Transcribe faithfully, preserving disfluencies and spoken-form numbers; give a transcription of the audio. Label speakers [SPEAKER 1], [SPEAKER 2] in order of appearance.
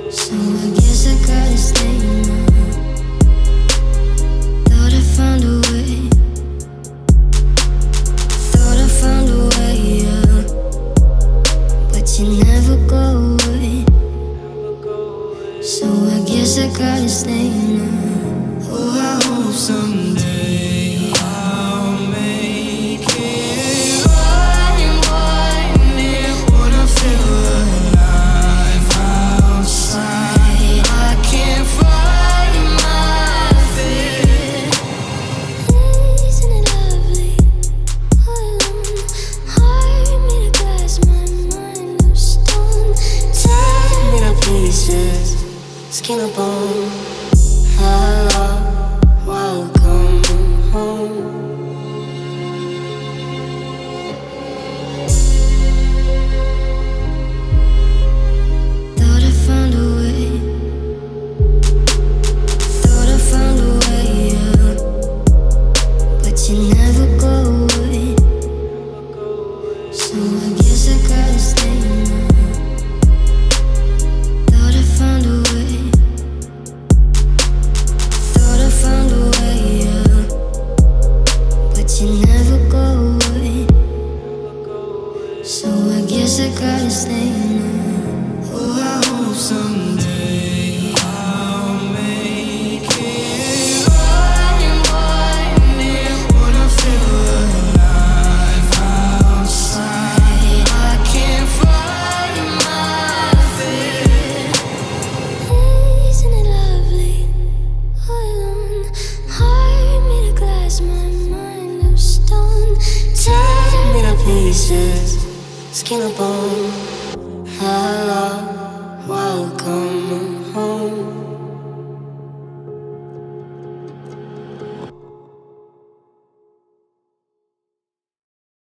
[SPEAKER 1] So I guess I gotta stay now. Thought I found a way. Thought I found a way out, but you never go away. So I guess I gotta stay now. Oh, I hope someday I'll make it. I'm wondering what I feel alive outside. I can't find my feet. Isn't it lovely? Alone, heart made of glass, my mind of stone. Tear me to pieces, skin and bone. Hello, welcome home. Thought I found a way. Thought I found a way out, but you never go away. So I guess I gotta stay now. Thought I found a way. Thought I found a way out, but you never go away. So I guess I gotta stay now. Oh, I hope someday I'll make it. I'm wondering what I feel alive outside. I can't find my feet. Isn't it lovely? Alone, heart made of glass, my mind of stone. Tear me to pieces, skin and bone. Hello.